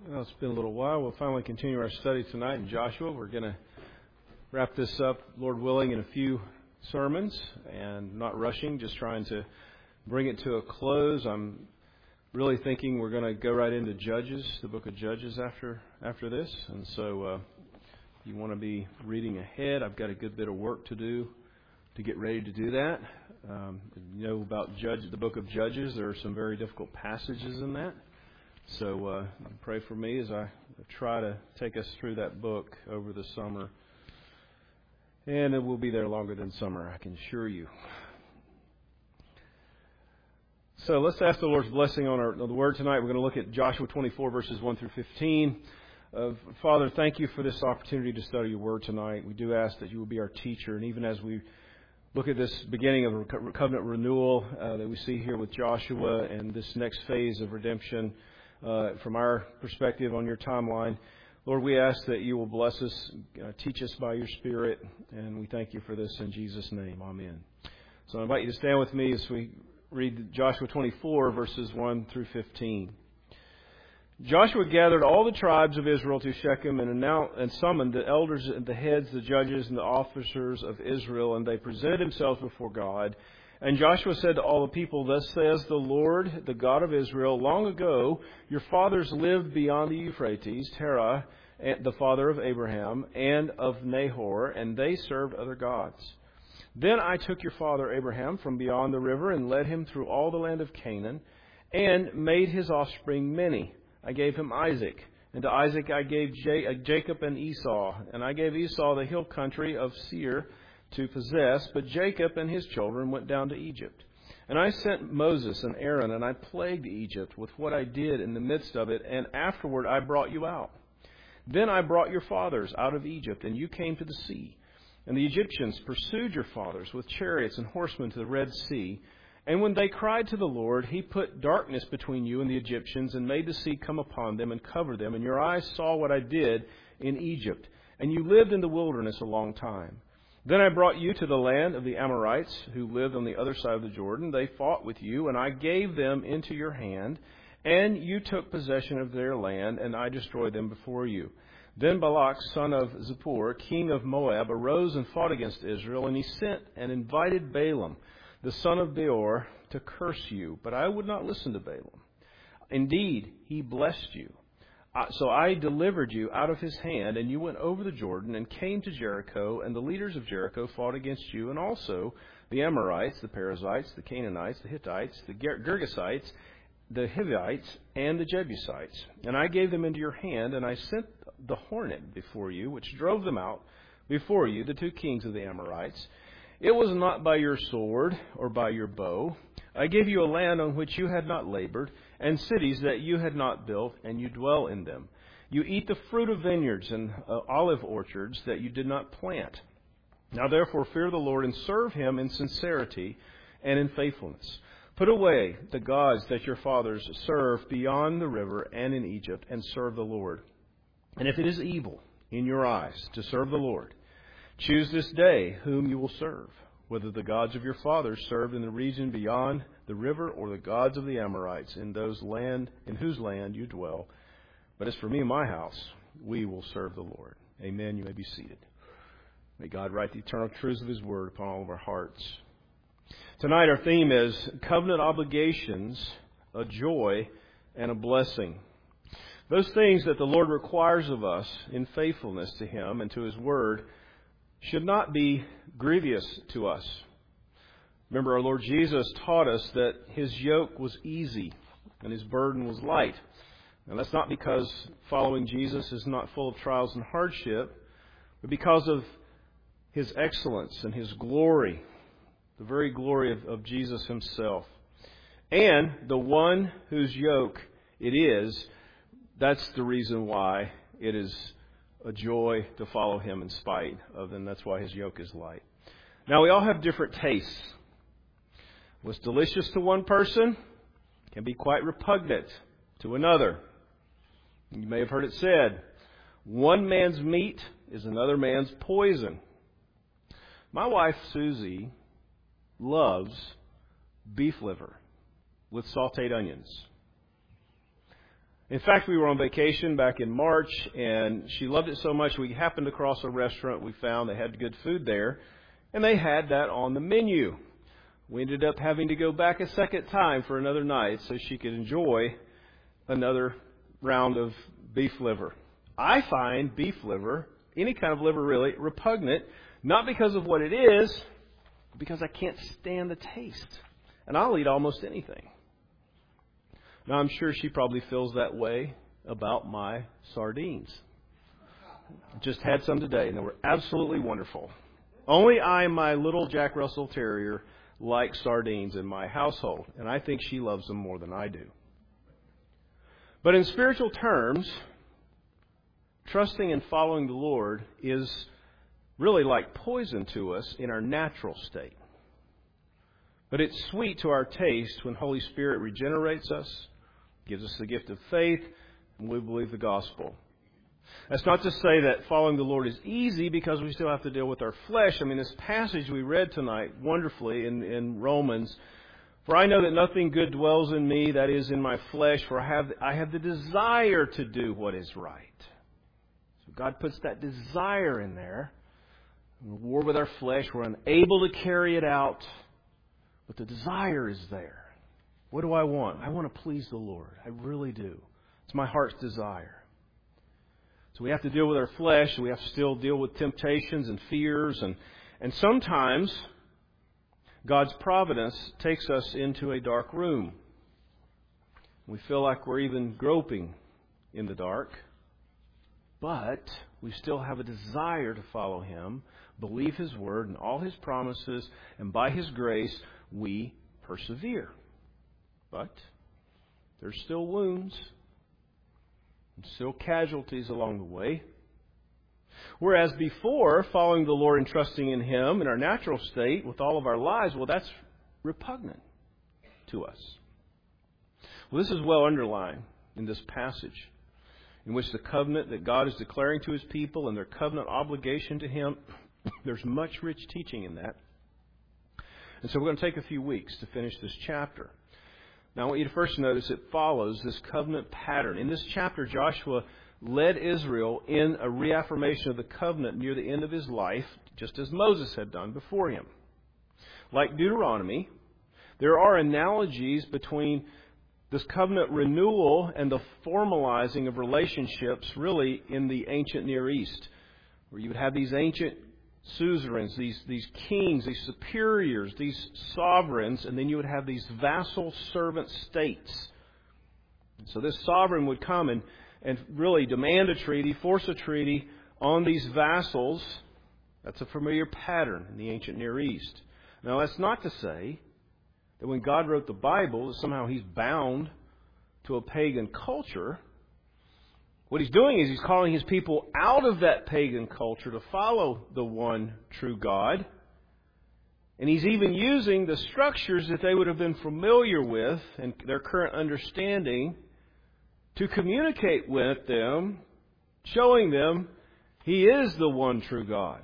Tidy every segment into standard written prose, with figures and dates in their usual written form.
Well, it's been a little while. We'll finally continue our study tonight in Joshua. We're going to wrap this up, Lord willing, in a few sermons and not rushing, just trying to bring it to a close. I'm really thinking we're going to go right into Judges, the book of Judges after this. And so if you want to be reading ahead, I've got a good bit of work to do to get ready to do that. You know about the book of Judges. There are some very difficult passages in that. So pray for me as I try to take us through that book over the summer. And it will be there longer than summer, I can assure you. So let's ask the Lord's blessing on the Word tonight. We're going to look at Joshua 24, verses 1 through 15. Father, thank you for this opportunity to study your Word tonight. We do ask that you will be our teacher. And even as we look at this beginning of a covenant renewal that we see here with Joshua and this next phase of redemption, from our perspective on your timeline, Lord, we ask that you will bless us, teach us by your Spirit, and we thank you for this in Jesus' name. Amen. So I invite you to stand with me as we read Joshua 24, verses 1 through 15. Joshua gathered all the tribes of Israel to Shechem and summoned the elders and the heads, the judges, and the officers of Israel, and they presented themselves before God. And Joshua said to all the people, "Thus says the Lord, the God of Israel, long ago your fathers lived beyond the Euphrates, Terah, the father of Abraham, and of Nahor, and they served other gods. Then I took your father Abraham from beyond the river and led him through all the land of Canaan, and made his offspring many. I gave him Isaac, and to Isaac I gave Jacob and Esau, and I gave Esau the hill country of Seir to possess, but Jacob and his children went down to Egypt. And I sent Moses and Aaron, and I plagued Egypt with what I did in the midst of it, and afterward I brought you out. Then I brought your fathers out of Egypt, and you came to the sea. And the Egyptians pursued your fathers with chariots and horsemen to the Red Sea. And when they cried to the Lord, he put darkness between you and the Egyptians, and made the sea come upon them and cover them. And your eyes saw what I did in Egypt, and you lived in the wilderness a long time. Then I brought you to the land of the Amorites, who lived on the other side of the Jordan. They fought with you, and I gave them into your hand, and you took possession of their land, and I destroyed them before you. Then Balak, son of Zippor, king of Moab, arose and fought against Israel, and he sent and invited Balaam, the son of Beor, to curse you. But I would not listen to Balaam. Indeed, he blessed you. So I delivered you out of his hand, and you went over the Jordan and came to Jericho, and the leaders of Jericho fought against you, and also the Amorites, the Perizzites, the Canaanites, the Hittites, the Girgashites, the Hivites, and the Jebusites. And I gave them into your hand, and I sent the hornet before you, which drove them out before you, the two kings of the Amorites. It was not by your sword or by your bow. I gave you a land on which you had not labored, and cities that you had not built, and you dwell in them. You eat the fruit of vineyards and olive orchards that you did not plant. Now therefore fear the Lord and serve him in sincerity and in faithfulness. Put away the gods that your fathers served beyond the river and in Egypt, and serve the Lord. And if it is evil in your eyes to serve the Lord, choose this day whom you will serve, whether the gods of your fathers served in the region beyond the river, or the gods of the Amorites in whose land you dwell. But as for me and my house, we will serve the Lord." Amen. You may be seated. May God write the eternal truths of his word upon all of our hearts. Tonight our theme is covenant obligations, a joy, and a blessing. Those things that the Lord requires of us in faithfulness to him and to his word should not be grievous to us. Remember, our Lord Jesus taught us that his yoke was easy and his burden was light. And that's not because following Jesus is not full of trials and hardship, but because of his excellence and his glory, the very glory of Jesus himself. And the one whose yoke it is, that's the reason why it is a joy to follow him in spite of, and that's why his yoke is light. Now, we all have different tastes. What's delicious to one person can be quite repugnant to another. You may have heard it said, one man's meat is another man's poison. My wife, Susie, loves beef liver with sautéed onions. In fact, we were on vacation back in March, and she loved it so much we happened across a restaurant we found that had good food there, and they had that on the menu. We ended up having to go back a second time for another night so she could enjoy another round of beef liver. I find beef liver, any kind of liver really, repugnant, not because of what it is, but because I can't stand the taste. And I'll eat almost anything. Now, I'm sure she probably feels that way about my sardines. Just had some today, and they were absolutely wonderful. Only I and my little Jack Russell Terrier like sardines in my household, and I think she loves them more than I do. But in spiritual terms, trusting and following the Lord is really like poison to us in our natural state. But it's sweet to our taste when Holy Spirit regenerates us, gives us the gift of faith, and we believe the gospel. That's not to say that following the Lord is easy, because we still have to deal with our flesh. I mean, this passage we read tonight wonderfully in Romans, for I know that nothing good dwells in me, that is, in my flesh, for I have the desire to do what is right. So God puts that desire in there. In war with our flesh, we're unable to carry it out, but the desire is there. What do I want? I want to please the Lord. I really do. It's my heart's desire. So we have to deal with our flesh, and we have to still deal with temptations and fears, and sometimes God's providence takes us into a dark room. We feel like we're even groping in the dark, but we still have a desire to follow Him, believe His Word and all His promises, and by His grace we persevere. But there's still wounds and still casualties along the way. Whereas before, following the Lord and trusting in Him in our natural state with all of our lives, well, that's repugnant to us. Well, this is well underlined in this passage, in which the covenant that God is declaring to His people and their covenant obligation to Him, there's much rich teaching in that. And so we're going to take a few weeks to finish this chapter. Now, I want you to first notice it follows this covenant pattern. In this chapter, Joshua led Israel in a reaffirmation of the covenant near the end of his life, just as Moses had done before him. Like Deuteronomy, there are analogies between this covenant renewal and the formalizing of relationships really in the ancient Near East, where you would have these ancient suzerains, these kings, these superiors, these sovereigns, and then you would have these vassal servant states. And so this sovereign would come and really demand a treaty, force a treaty on these vassals. That's a familiar pattern in the ancient Near East. Now, that's not to say that when God wrote the Bible, that somehow He's bound to a pagan culture. What He's doing is He's calling His people out of that pagan culture to follow the one true God. And He's even using the structures that they would have been familiar with and their current understanding to communicate with them, showing them He is the one true God.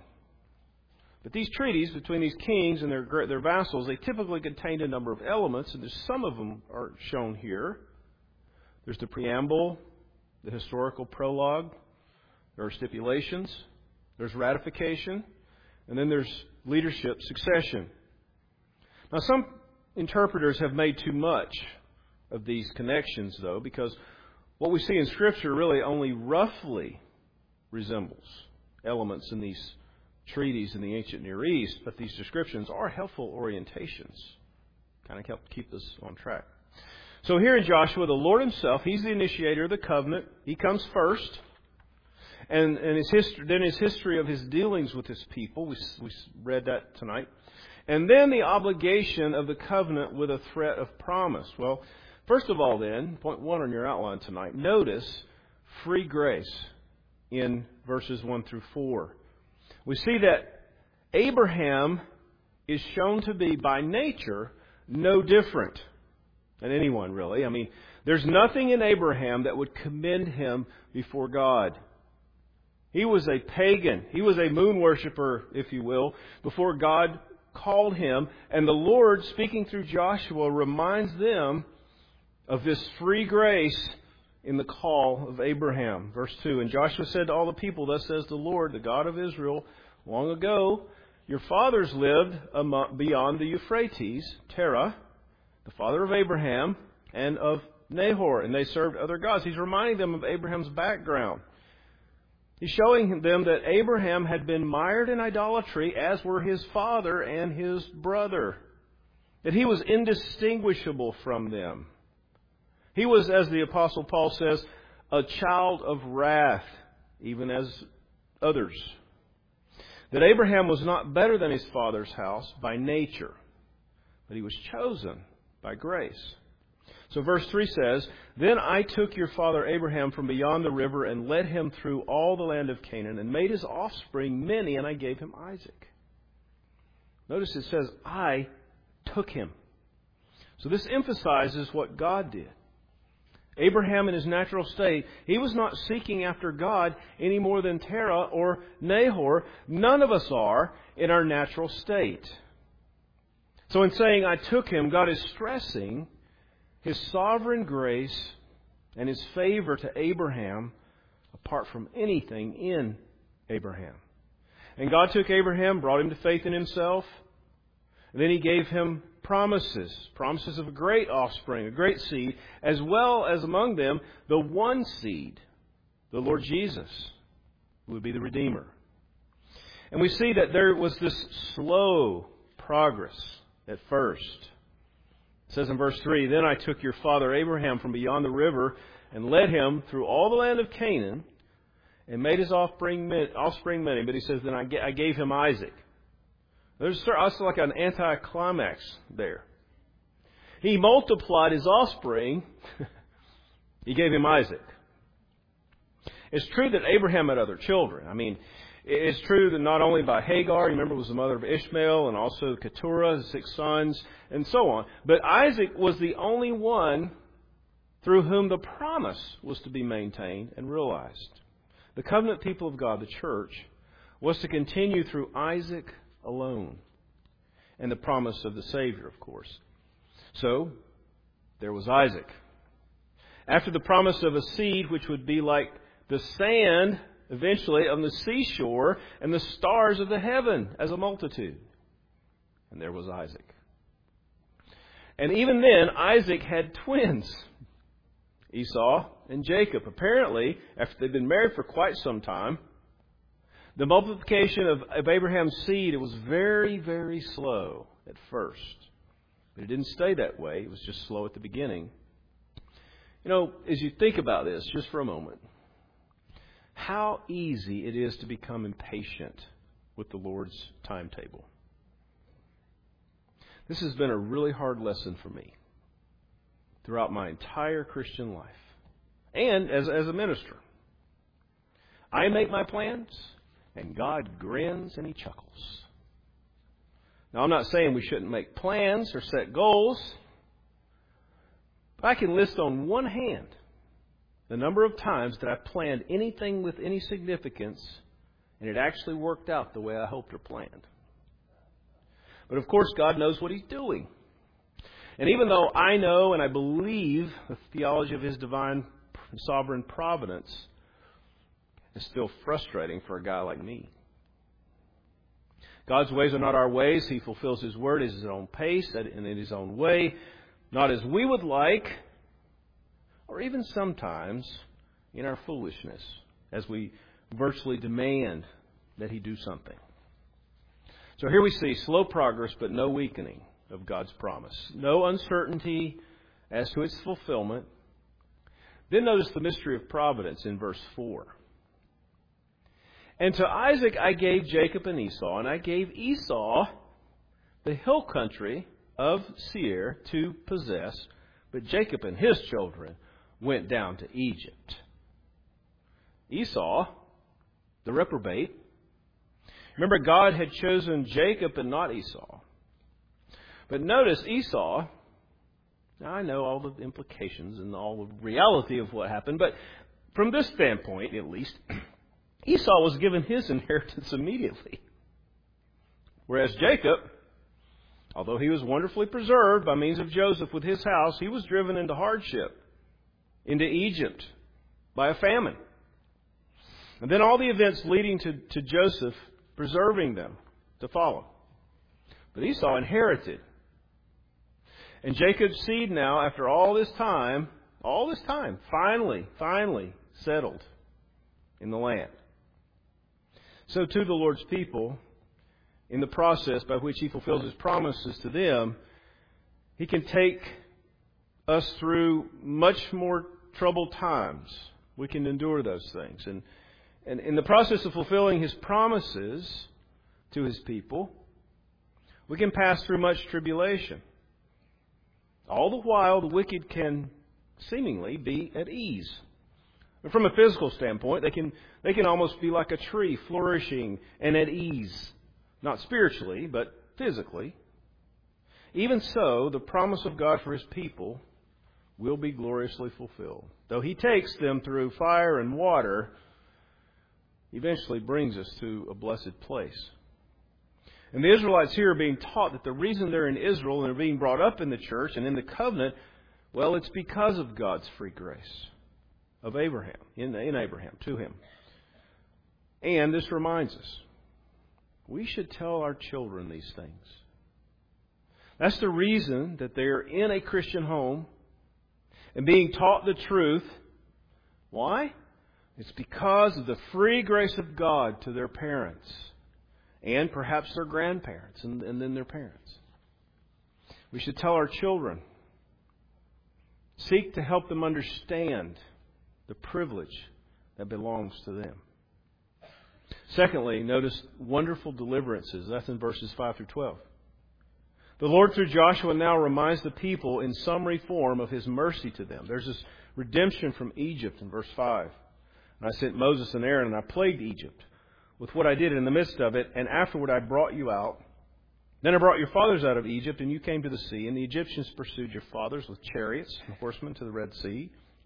But these treaties between these kings and their vassals, they typically contained a number of elements, and some of them are shown here. There's the preamble, the historical prologue, there are stipulations, there's ratification, and then there's leadership succession. Now, some interpreters have made too much of these connections, though, because what we see in Scripture really only roughly resembles elements in these treaties in the ancient Near East, but these descriptions are helpful orientations. Kind of help keep us on track. So here in Joshua, the Lord Himself, He's the initiator of the covenant. He comes first. And his history of His dealings with His people. We read that tonight. And then the obligation of the covenant with a threat of promise. Well, first of all then, point 1 on your outline tonight, notice free grace in verses 1 through 4. We see that Abraham is shown to be by nature no different than anyone, really. I mean, there's nothing in Abraham that would commend him before God. He was a pagan. He was a moon worshiper, if you will, before God called him. And the Lord, speaking through Joshua, reminds them of this free grace in the call of Abraham. Verse 2, and Joshua said to all the people, thus says the Lord, the God of Israel, long ago your fathers lived beyond the Euphrates, Terah, the father of Abraham, and of Nahor, and they served other gods. He's reminding them of Abraham's background. He's showing them that Abraham had been mired in idolatry, as were his father and his brother. That he was indistinguishable from them. He was, as the Apostle Paul says, a child of wrath, even as others. That Abraham was not better than his father's house by nature, but he was chosen by grace. So verse 3 says, then I took your father Abraham from beyond the river and led him through all the land of Canaan and made his offspring many, and I gave him Isaac. Notice it says, I took him. So this emphasizes what God did. Abraham in his natural state, he was not seeking after God any more than Terah or Nahor. None of us are in our natural state. So in saying, I took him, God is stressing His sovereign grace and His favor to Abraham apart from anything in Abraham. And God took Abraham, brought him to faith in Himself. And then He gave him promises of a great offspring, a great seed, as well as among them the one seed, the Lord Jesus, who would be the Redeemer. And we see that there was this slow progress at first. It says in verse 3, then I took your father Abraham from beyond the river and led him through all the land of Canaan and made his offspring many. But he says, then I gave him Isaac. There's also like an anticlimax there. He multiplied his offspring. He gave him Isaac. It's true that Abraham had other children. I mean, it's true that not only by Hagar, remember, was the mother of Ishmael, and also Keturah, his 6 sons, and so on. But Isaac was the only one through whom the promise was to be maintained and realized. The covenant people of God, the church, was to continue through Isaac alone. And the promise of the Savior, of course. So, there was Isaac. After the promise of a seed which would be like the sand, eventually, on the seashore, and the stars of the heaven as a multitude. And there was Isaac. And even then, Isaac had twins, Esau and Jacob. Apparently, after they'd been married for quite some time, the multiplication of Abraham's seed, it was very, very slow at first. But it didn't stay that way. It was just slow at the beginning. You know, as you think about this, just for a moment, how easy it is to become impatient with the Lord's timetable. This has been a really hard lesson for me throughout my entire Christian life and as a minister. I make my plans, and God grins and He chuckles. Now, I'm not saying we shouldn't make plans or set goals, but I can list on one hand the number of times that I planned anything with any significance, and it actually worked out the way I hoped or planned. But of course, God knows what He's doing. And even though I know and I believe the theology of His divine sovereign providence, it's still frustrating for a guy like me. God's ways are not our ways. He fulfills His word at His own pace and in His own way, not as we would like, or even sometimes in our foolishness, as we virtually demand that He do something. So here we see slow progress, but no weakening of God's promise. No uncertainty as to its fulfillment. Then notice the mystery of providence in verse 4. And to Isaac I gave Jacob and Esau, and I gave Esau the hill country of Seir to possess, but Jacob and his children went down to Egypt. Esau, the reprobate. Remember, God had chosen Jacob and not Esau. But notice Esau, now I know all the implications and all the reality of what happened, but from this standpoint, at least, Esau was given his inheritance immediately. Whereas Jacob, although he was wonderfully preserved by means of Joseph with his house, he was driven into hardship. into Egypt by a famine. And then all the events leading to Joseph preserving them to follow. But Esau inherited. And Jacob's seed now, after all this time, finally settled in the land. So too the Lord's people, in the process by which He fulfills His promises to them, He can take us through much more troubled times. We can endure those things. And in the process of fulfilling His promises to His people, we can pass through much tribulation. All the while, the wicked can seemingly be at ease. And from a physical standpoint, they can almost be like a tree, flourishing and at ease. Not spiritually, but physically. Even so, the promise of God for His people will be gloriously fulfilled. Though He takes them through fire and water, eventually brings us to a blessed place. And the Israelites here are being taught that the reason they're in Israel and they're being brought up in the church and in the covenant, well, it's because of God's free grace of Abraham, in Abraham, to him. And this reminds us, we should tell our children these things. That's the reason that they're in a Christian home and being taught the truth. Why? It's because of the free grace of God to their parents and perhaps their grandparents and then their parents. We should tell our children, seek to help them understand the privilege that belongs to them. Secondly, notice wonderful deliverances. That's in verses 5 through 12. The Lord through Joshua now reminds the people in summary form of His mercy to them. There's this redemption from Egypt in verse 5. And I sent Moses and Aaron and I plagued Egypt with what I did in the midst of it, and afterward I brought you out. Then I brought your fathers out of Egypt, and you came to the sea, and the Egyptians pursued your fathers with chariots and horsemen to the Red Sea.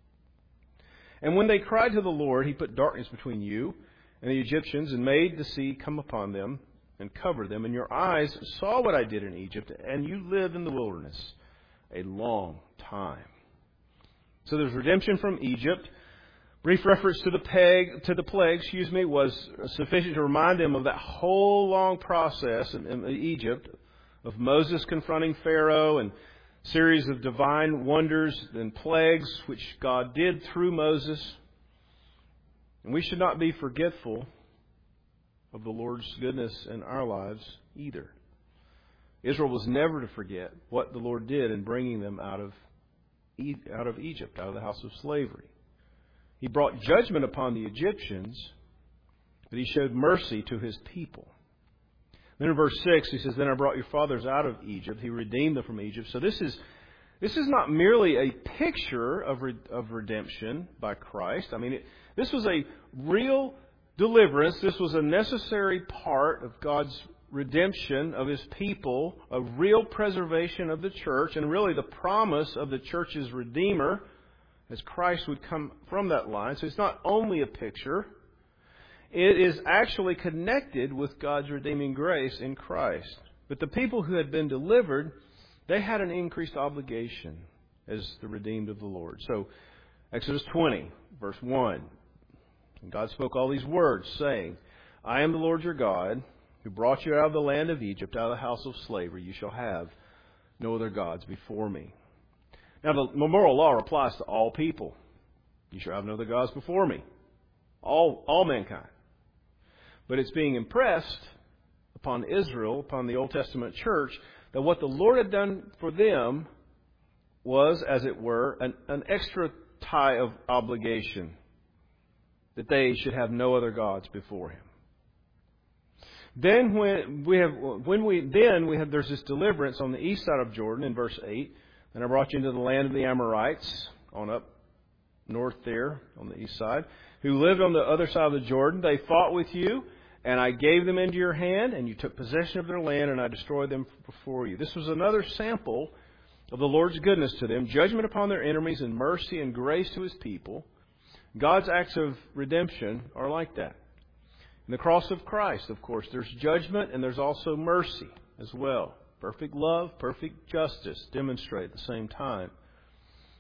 And when they cried to the Lord, He put darkness between you and the Egyptians, and made the sea come upon them and cover them. And your eyes saw what I did in Egypt, and you lived in the wilderness a long time. So there's redemption from Egypt. Brief reference to the plague, was sufficient to remind them of that whole long process in Egypt of Moses confronting Pharaoh and series of divine wonders and plagues which God did through Moses. And we should not be forgetful of the Lord's goodness in our lives either. Israel was never to forget what the Lord did in bringing them out of Egypt, out of the house of slavery. He brought judgment upon the Egyptians, but He showed mercy to His people. Then in verse 6, He says, Then I brought your fathers out of Egypt. He redeemed them from Egypt. So this is not merely a picture of redemption by Christ. This was a real deliverance. This was a necessary part of God's redemption of His people, a real preservation of the church, and really the promise of the church's Redeemer, as Christ would come from that line. So it's not only a picture. It is actually connected with God's redeeming grace in Christ. But the people who had been delivered, they had an increased obligation as the redeemed of the Lord. So Exodus 20, verse 1. And God spoke all these words, saying, I am the Lord your God, who brought you out of the land of Egypt, out of the house of slavery. You shall have no other gods before me. Now, the moral law applies to all people. You shall have no other gods before me. All mankind. But it's being impressed upon Israel, upon the Old Testament church, that what the Lord had done for them was, as it were, an extra tie of obligation, that they should have no other gods before Him. Then there's this deliverance on the east side of Jordan in verse 8. And I brought you into the land of the Amorites, on up north there on the east side, who lived on the other side of the Jordan. They fought with you, and I gave them into your hand, and you took possession of their land, and I destroyed them before you. This was another sample of the Lord's goodness to them, judgment upon their enemies, and mercy and grace to His people. God's acts of redemption are like that. In the cross of Christ, of course, there's judgment and there's also mercy as well. Perfect love, perfect justice demonstrated at the same time.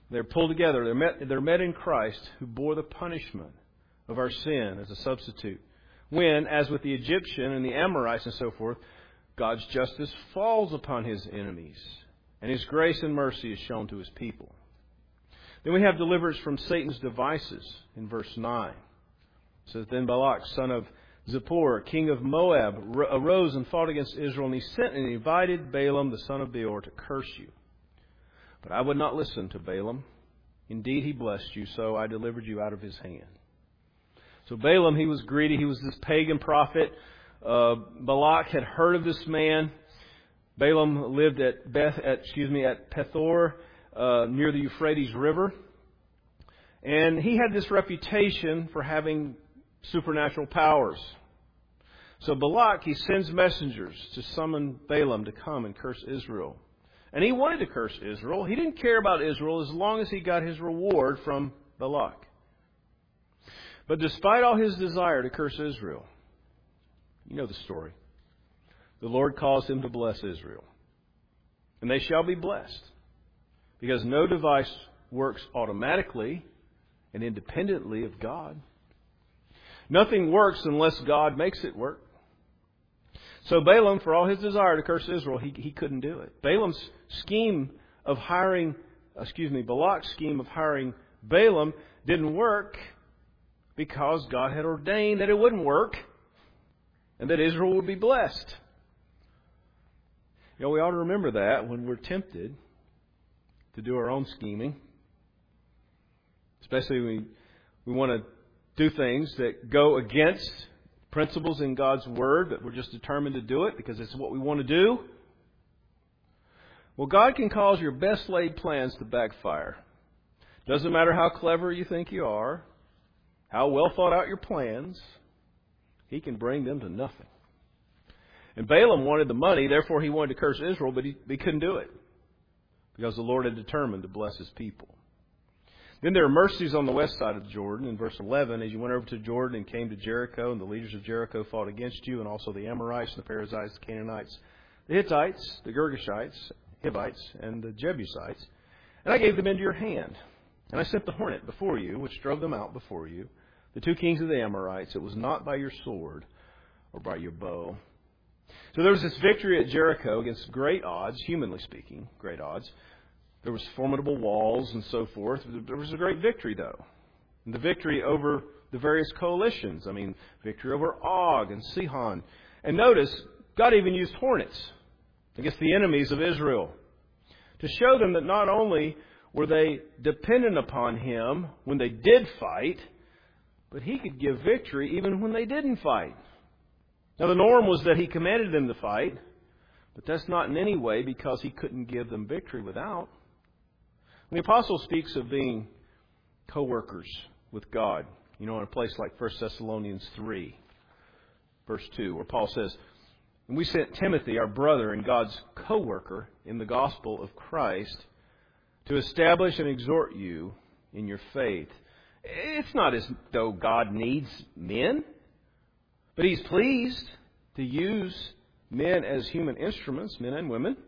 They're pulled together. They're met in Christ, who bore the punishment of our sin as a substitute. When, as with the Egyptian and the Amorites and so forth, God's justice falls upon His enemies, and His grace and mercy is shown to His people. Then we have deliverance from Satan's devices in verse 9. It says, Then Balak, son of Zippor, king of Moab, arose and fought against Israel, and he sent and invited Balaam, the son of Beor, to curse you. But I would not listen to Balaam. Indeed, he blessed you, so I delivered you out of his hand. So Balaam, he was greedy. He was this pagan prophet. Balak had heard of this man. Balaam lived at Pethor, near the Euphrates River. And he had this reputation for having supernatural powers. So Balak, he sends messengers to summon Balaam to come and curse Israel. And he wanted to curse Israel. He didn't care about Israel as long as he got his reward from Balak. But despite all his desire to curse Israel, you know the story. The Lord caused him to bless Israel. And they shall be blessed. Because no device works automatically and independently of God. Nothing works unless God makes it work. So Balaam, for all his desire to curse Israel, he couldn't do it. Balak's scheme of hiring Balaam didn't work because God had ordained that it wouldn't work and that Israel would be blessed. You know, we ought to remember that when we're tempted to do our own scheming. Especially when we want to do things that go against principles in God's Word, but we're just determined to do it because it's what we want to do. Well, God can cause your best laid plans to backfire. Doesn't matter how clever you think you are, how well thought out your plans, He can bring them to nothing. And Balaam wanted the money, therefore he wanted to curse Israel, but he couldn't do it because the Lord had determined to bless His people. Then there are mercies on the west side of the Jordan. In verse 11, as you went over to Jordan and came to Jericho, and the leaders of Jericho fought against you, and also the Amorites, the Perizzites, the Canaanites, the Hittites, the Girgashites, Hivites, and the Jebusites. And I gave them into your hand. And I sent the hornet before you, which drove them out before you, the two kings of the Amorites. It was not by your sword or by your bow. So there was this victory at Jericho against great odds, humanly speaking, great odds. There was formidable walls and so forth. There was a great victory, though. And the victory over the various coalitions. Victory over Og and Sihon. And notice, God even used hornets against the enemies of Israel to show them that not only were they dependent upon Him when they did fight, but He could give victory even when they didn't fight. Now, the norm was that He commanded them to fight, but that's not in any way because He couldn't give them victory without. The apostle speaks of being co-workers with God. In a place like 1 Thessalonians 3, verse 2, where Paul says, And we sent Timothy, our brother and God's co-worker in the gospel of Christ, to establish and exhort you in your faith. It's not as though God needs men, but He's pleased to use men as human instruments, men and women.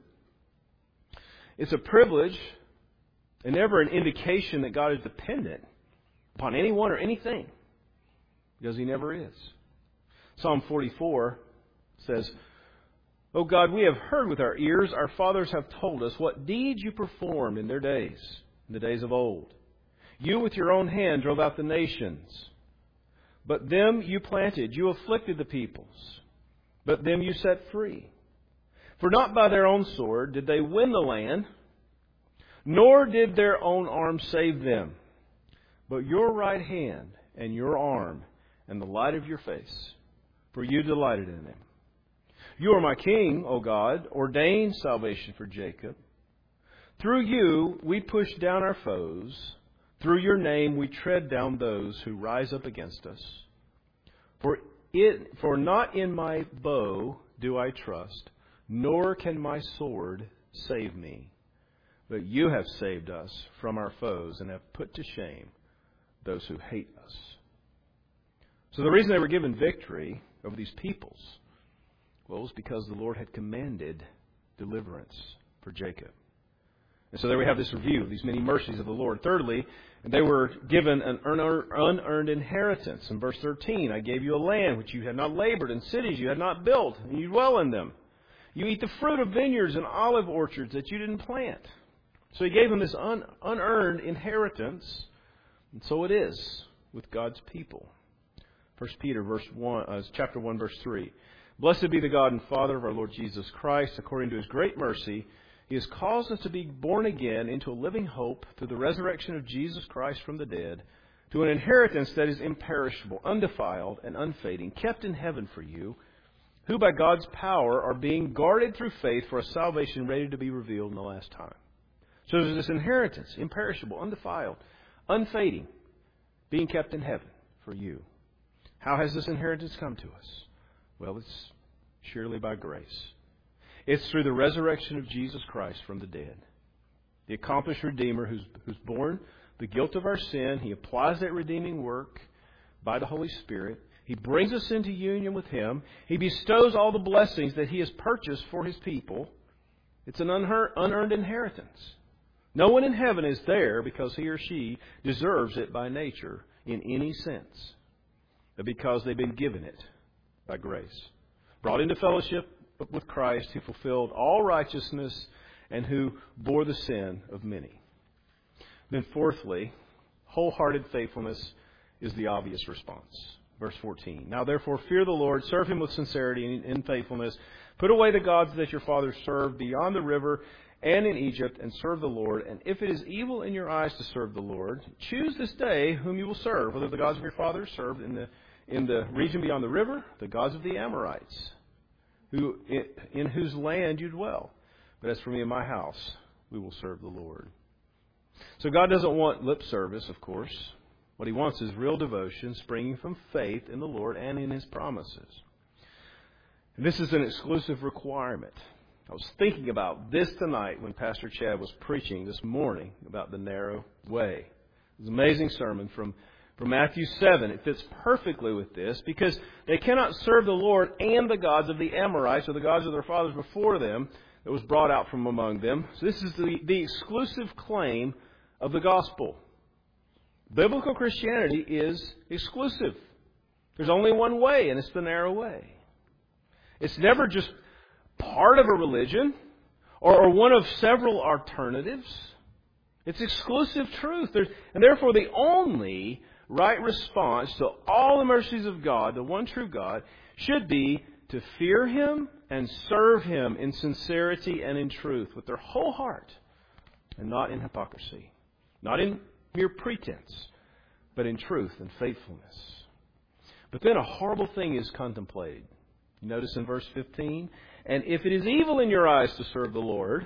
It's a privilege and never an indication that God is dependent upon anyone or anything, because He never is. Psalm 44 says, O God, we have heard with our ears, our fathers have told us what deeds you performed in their days, in the days of old. You with your own hand drove out the nations, but them you planted. You afflicted the peoples, but them you set free. For not by their own sword did they win the land, nor did their own arm save them, but your right hand and your arm and the light of your face, for you delighted in them. You are my king, O God, ordained salvation for Jacob. Through you we push down our foes. Through your name we tread down those who rise up against us. For not in my bow do I trust, nor can my sword save me. But you have saved us from our foes and have put to shame those who hate us. So the reason they were given victory over these peoples, well, it was because the Lord had commanded deliverance for Jacob. And so there we have this review of these many mercies of the Lord. Thirdly, they were given an unearned inheritance. In verse 13, I gave you a land which you had not labored, and cities you had not built, and you dwell in them. You eat the fruit of vineyards and olive orchards that you didn't plant. So he gave them this unearned inheritance, and so it is with God's people. 1 Peter chapter 1, verse 3. Blessed be the God and Father of our Lord Jesus Christ. According to His great mercy, He has caused us to be born again into a living hope through the resurrection of Jesus Christ from the dead, to an inheritance that is imperishable, undefiled, and unfading, kept in heaven for you, who by God's power are being guarded through faith for a salvation ready to be revealed in the last time. So there's this inheritance, imperishable, undefiled, unfading, being kept in heaven for you. How has this inheritance come to us? Well, it's surely by grace. It's through the resurrection of Jesus Christ from the dead. The accomplished Redeemer who's borne the guilt of our sin. He applies that redeeming work by the Holy Spirit. He brings us into union with Him. He bestows all the blessings that He has purchased for His people. It's an unearned inheritance. No one in heaven is there because he or she deserves it by nature in any sense, but because they've been given it by grace. Brought into fellowship with Christ, who fulfilled all righteousness and who bore the sin of many. Then fourthly, wholehearted faithfulness is the obvious response. Verse 14. Now therefore fear the Lord, serve Him with sincerity and in faithfulness. Put away the gods that your fathers served beyond the river and in Egypt, and serve the Lord. And if it is evil in your eyes to serve the Lord, choose this day whom you will serve, whether the gods of your fathers served in the region beyond the river, the gods of the Amorites, in whose land you dwell. But as for me and my house, we will serve the Lord. So God doesn't want lip service, of course. What He wants is real devotion, springing from faith in the Lord and in His promises. And this is an exclusive requirement. I was thinking about this tonight when Pastor Chad was preaching this morning about the narrow way. It was an amazing sermon from Matthew 7. It fits perfectly with this because they cannot serve the Lord and the gods of the Amorites or the gods of their fathers before them that was brought out from among them. So this is the exclusive claim of the gospel. Biblical Christianity is exclusive. There's only one way, and it's the narrow way. It's never just part of a religion or one of several alternatives. It's exclusive truth. And therefore the only right response to all the mercies of God, the one true God, should be to fear Him and serve Him in sincerity and in truth with their whole heart and not in hypocrisy, not in mere pretense, but in truth and faithfulness. But then a horrible thing is contemplated. You notice in verse 15, and if it is evil in your eyes to serve the Lord,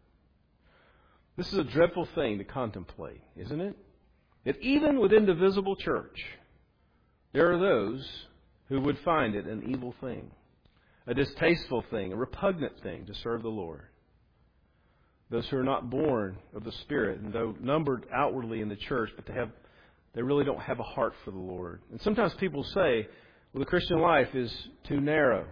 this is a dreadful thing to contemplate, isn't it? That even within the visible church, there are those who would find it an evil thing, a distasteful thing, a repugnant thing to serve the Lord. Those who are not born of the Spirit, and though numbered outwardly in the church, but they really don't have a heart for the Lord. And sometimes people say, well, the Christian life is too narrow.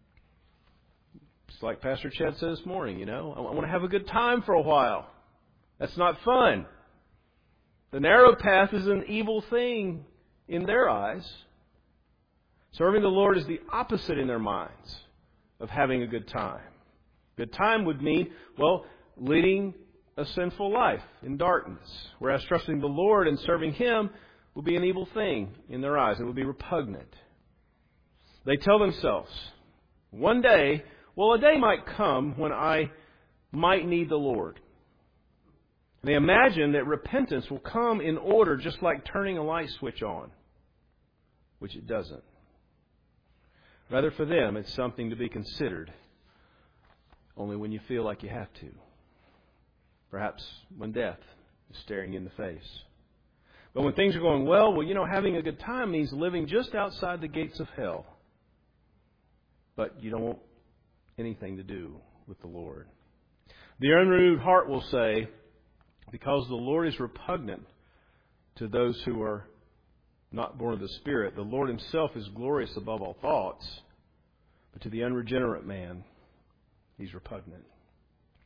It's like Pastor Chad said this morning, I want to have a good time for a while. That's not fun. The narrow path is an evil thing in their eyes. Serving the Lord is the opposite in their minds of having a good time. Good time would mean, leading a sinful life in darkness, whereas trusting the Lord and serving Him will be an evil thing in their eyes. It will be repugnant. They tell themselves, one day, a day might come when I might need the Lord. They imagine that repentance will come in order just like turning a light switch on, which it doesn't. Rather, for them, it's something to be considered only when you feel like you have to. Perhaps when death is staring you in the face. But when things are going well, having a good time means living just outside the gates of hell. But you don't want anything to do with the Lord. The unrenewed heart will say, because the Lord is repugnant to those who are not born of the Spirit, the Lord Himself is glorious above all thoughts, but to the unregenerate man, He's repugnant.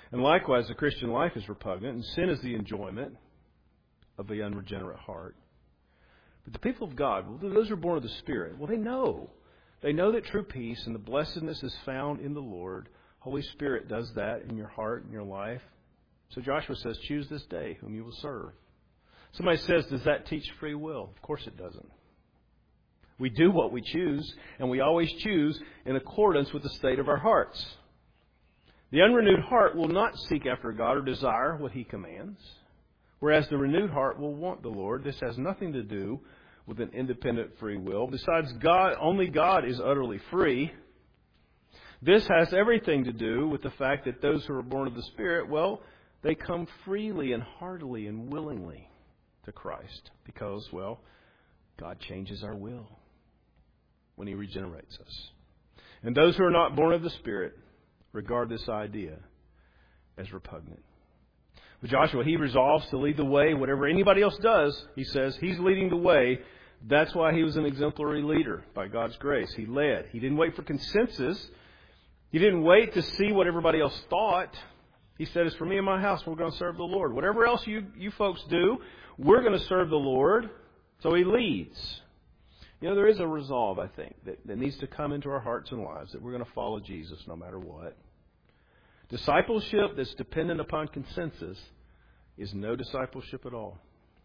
And likewise, the Christian life is repugnant, and sin is the enjoyment of the unregenerate heart. But the people of God, those who are born of the Spirit, well, they know. They know that true peace and the blessedness is found in the Lord. Holy Spirit does that in your heart and your life. So Joshua says, choose this day whom you will serve. Somebody says, does that teach free will? Of course it doesn't. We do what we choose, and we always choose in accordance with the state of our hearts. The unrenewed heart will not seek after God or desire what He commands, whereas the renewed heart will want the Lord. This has nothing to do with an independent free will. Besides God, only God is utterly free. This has everything to do with the fact that those who are born of the Spirit, well, they come freely and heartily and willingly to Christ because, well, God changes our will when He regenerates us. And those who are not born of the Spirit regard this idea as repugnant. But Joshua, he resolves to lead the way. Whatever anybody else does, he says, he's leading the way. That's why he was an exemplary leader by God's grace. He led. He didn't wait for consensus. He didn't wait to see what everybody else thought. He said, as for me and my house, we're going to serve the Lord. Whatever else you folks do, we're going to serve the Lord. So he leads. You know, there is a resolve, I think, that needs to come into our hearts and lives that we're going to follow Jesus no matter what. Discipleship that's dependent upon consensus is no discipleship at all.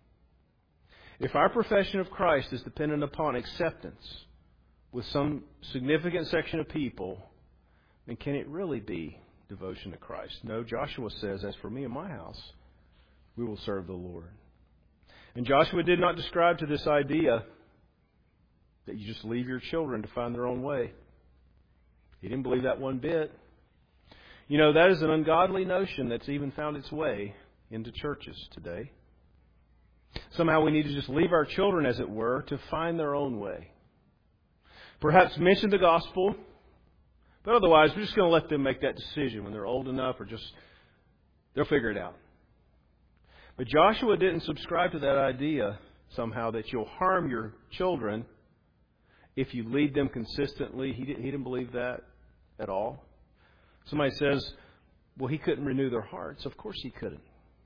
If our profession of Christ is dependent upon acceptance with some significant section of people, then can it really be devotion to Christ? No, Joshua says, as for me and my house, we will serve the Lord. And Joshua did not describe to this idea that you just leave your children to find their own way. He didn't believe that one bit. You know, that is an ungodly notion that's even found its way into churches today. Somehow we need to just leave our children, as it were, to find their own way. Perhaps mention the gospel, but otherwise we're just going to let them make that decision when they're old enough, or just they'll figure it out. But Joshua didn't subscribe to that idea somehow that you'll harm your children if you lead them consistently. He didn't believe that at all. Somebody says, well, he couldn't renew their hearts. Of course he couldn't.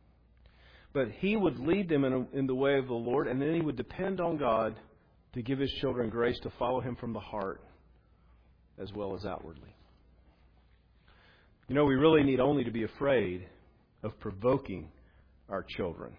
But he would lead them in the way of the Lord, and then he would depend on God to give his children grace to follow him from the heart as well as outwardly. You know, we really need only to be afraid of provoking our children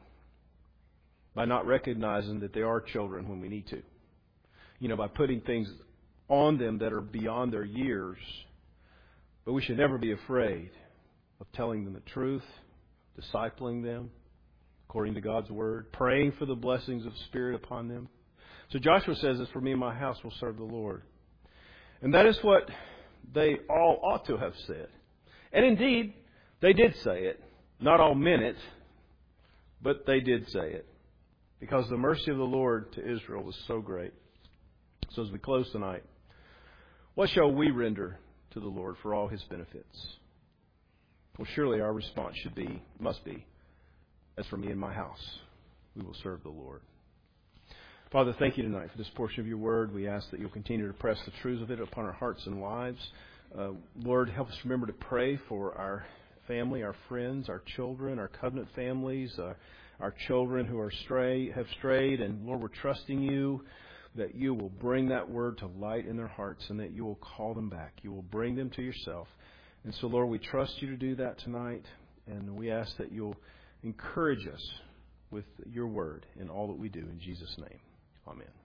by not recognizing that they are children when we need to. You know, by putting things on them that are beyond their years. But we should never be afraid of telling them the truth, discipling them according to God's Word, praying for the blessings of Spirit upon them. So Joshua says, as for me and my house, will serve the Lord. And that is what they all ought to have said. And indeed, they did say it. Not all meant it, but they did say it. Because the mercy of the Lord to Israel was so great. So as we close tonight, what shall we render to the Lord for all His benefits? Well, surely our response must be, as for me and my house, we will serve the Lord. Father, thank you tonight for this portion of your word. We ask that you'll continue to press the truths of it upon our hearts and lives. Lord, help us remember to pray for our family, our friends, our children, our covenant families, our children who have strayed. And Lord, we're trusting you that you will bring that word to light in their hearts and that you will call them back. You will bring them to yourself. And so, Lord, we trust you to do that tonight. And we ask that you'll encourage us with your word in all that we do. In Jesus' name, amen.